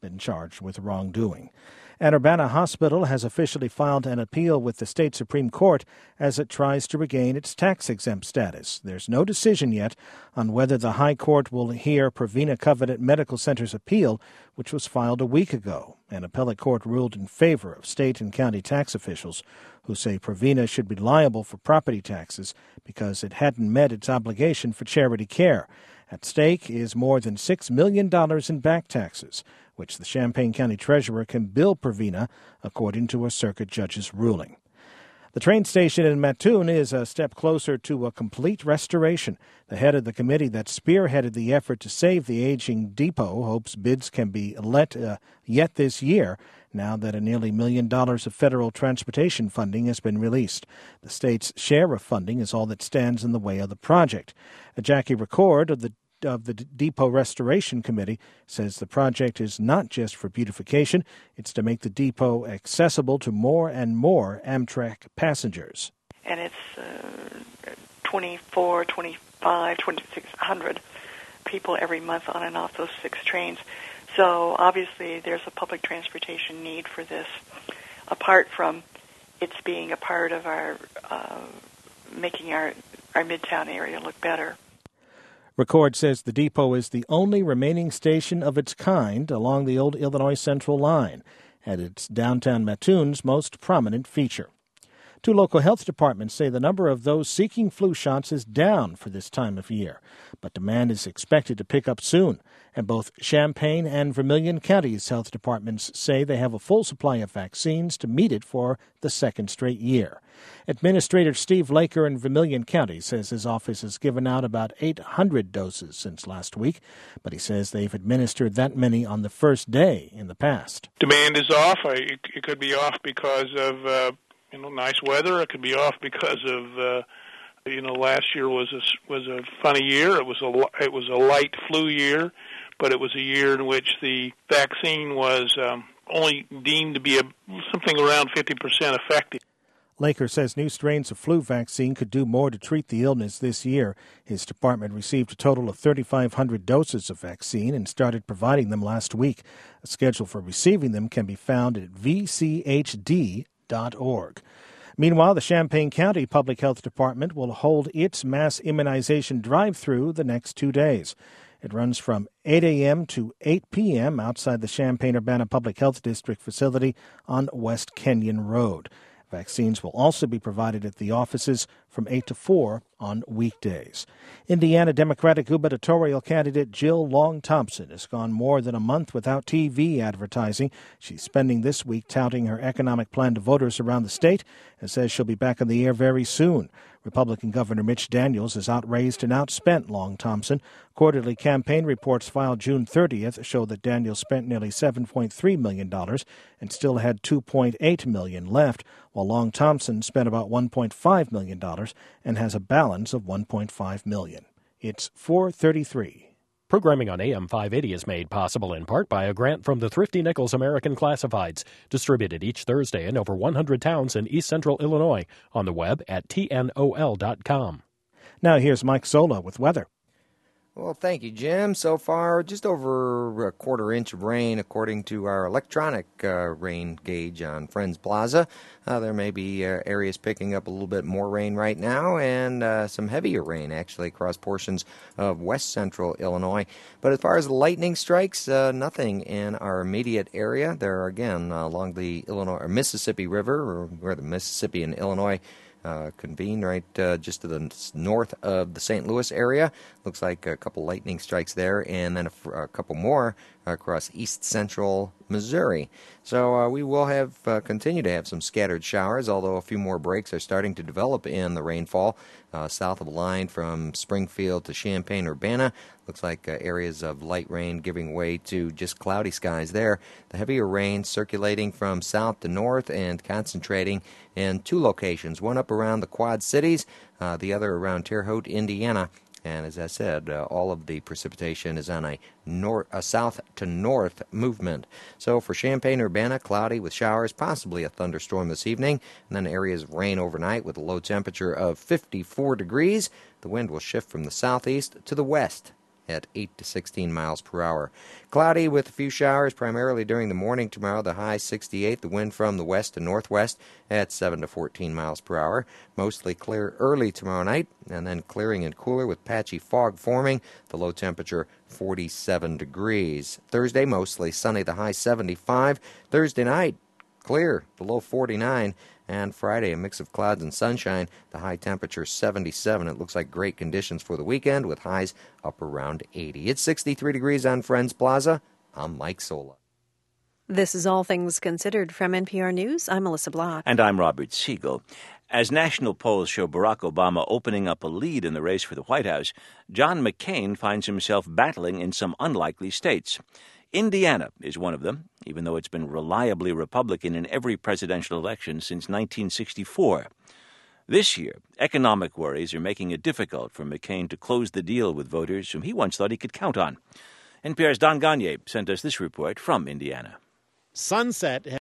been charged with wrongdoing. And Urbana Hospital has officially filed an appeal with the state Supreme Court as it tries to regain its tax-exempt status. There's no decision yet on whether the High Court will hear Pravina Covenant Medical Center's appeal, which was filed a week ago. An appellate court ruled in favor of state and county tax officials who say Pravina should be liable for property taxes because it hadn't met its obligation for charity care. At stake is more than $6 million in back taxes, which the Champaign County Treasurer can bill Pravina, according to a circuit judge's ruling. The train station in Mattoon is a step closer to a complete restoration. The head of the committee that spearheaded the effort to save the aging depot hopes bids can be let yet this year, now that a nearly $1 million of federal transportation funding has been released. The state's share of funding is all that stands in the way of the project. Jackie Record of the Depot Restoration Committee says the project is not just for beautification, it's to make the depot accessible to more and more Amtrak passengers. And it's 24, 25, 2,600 people every month on and off those 6 trains. So obviously there's a public transportation need for this, apart from it's being a part of our making our Midtown area look better. Record says the depot is the only remaining station of its kind along the old Illinois Central line, and it's downtown Mattoon's most prominent feature. 2 local health departments say the number of those seeking flu shots is down for this time of year, but demand is expected to pick up soon, and both Champaign and Vermilion Counties' health departments say they have a full supply of vaccines to meet it for the second straight year. Administrator Steve Laker in Vermilion County says his office has given out about 800 doses since last week, but he says they've administered that many on the first day in the past. Demand is off. It could be off because of nice weather. It could be off because of last year was a funny year. It was a light flu year, but it was a year in which the vaccine was only deemed to be something around 50% effective. Laker says new strains of flu vaccine could do more to treat the illness this year. His department received a total of 3,500 doses of vaccine and started providing them last week. A schedule for receiving them can be found at vchd.org. Meanwhile, the Champaign County Public Health Department will hold its mass immunization drive-through the next 2 days. It runs from 8 a.m. to 8 p.m. outside the Champaign-Urbana Public Health District facility on West Kenyon Road. Vaccines will also be provided at the offices from 8 to 4 on weekdays. Indiana Democratic gubernatorial candidate Jill Long Thompson has gone more than a month without TV advertising. She's spending this week touting her economic plan to voters around the state and says she'll be back on the air very soon. Republican Governor Mitch Daniels has outraised and outspent Long Thompson. Quarterly campaign reports filed June 30th show that Daniels spent nearly $7.3 million and still had $2.8 million left, while Long Thompson spent about $1.5 million and has a balance of $1.5 million. It's 4:33. Programming on AM 580 is made possible in part by a grant from the Thrifty Nichols American Classifieds, distributed each Thursday in over 100 towns in East Central Illinois, on the web at tnol.com. Now here's Mike Zola with weather. Well, thank you, Jim. So far, just over a quarter inch of rain, according to our electronic rain gauge on Friends Plaza. There may be areas picking up a little bit more rain right now, and some heavier rain, actually, across portions of west central Illinois. But as far as lightning strikes, nothing in our immediate area. There are, again, along the Illinois or Mississippi River, or where the Mississippi and Illinois convene, right just to the north of the St. Louis area. Looks like a couple lightning strikes there, and then a couple more across east central Missouri. So we will have continue to have some scattered showers, although a few more breaks are starting to develop in the rainfall south of the line from Springfield to Champaign-Urbana. Looks like areas of light rain giving way to just cloudy skies there. The heavier rain circulating from south to north and concentrating in 2 locations, one up around the Quad Cities, the other around Terre Haute, Indiana. And as I said, all of the precipitation is on a south to north movement. So for Champaign-Urbana, cloudy with showers, possibly a thunderstorm this evening, and then areas of rain overnight with a low temperature of 54 degrees. The wind will shift from the southeast to the west. at 8 to 16 miles per hour. Cloudy with a few showers primarily during the morning tomorrow, the high 68. The wind from the west to northwest at 7 to 14 miles per hour. Mostly clear early tomorrow night, and then clearing and cooler with patchy fog forming. The low temperature 47 degrees. Thursday, mostly sunny, the high 75. Thursday night, clear, the low 49. And Friday, a mix of clouds and sunshine, the high temperature 77. It looks like great conditions for the weekend with highs up around 80. It's 63 degrees on Friends Plaza. I'm Mike Sola. This is All Things Considered from NPR News. I'm Melissa Block. And I'm Robert Siegel. As national polls show Barack Obama opening up a lead in the race for the White House, John McCain finds himself battling in some unlikely states. Indiana is one of them, even though it's been reliably Republican in every presidential election since 1964. This year, economic worries are making it difficult for McCain to close the deal with voters whom he once thought he could count on. NPR's Don Gagné sent us this report from Indiana. Sunset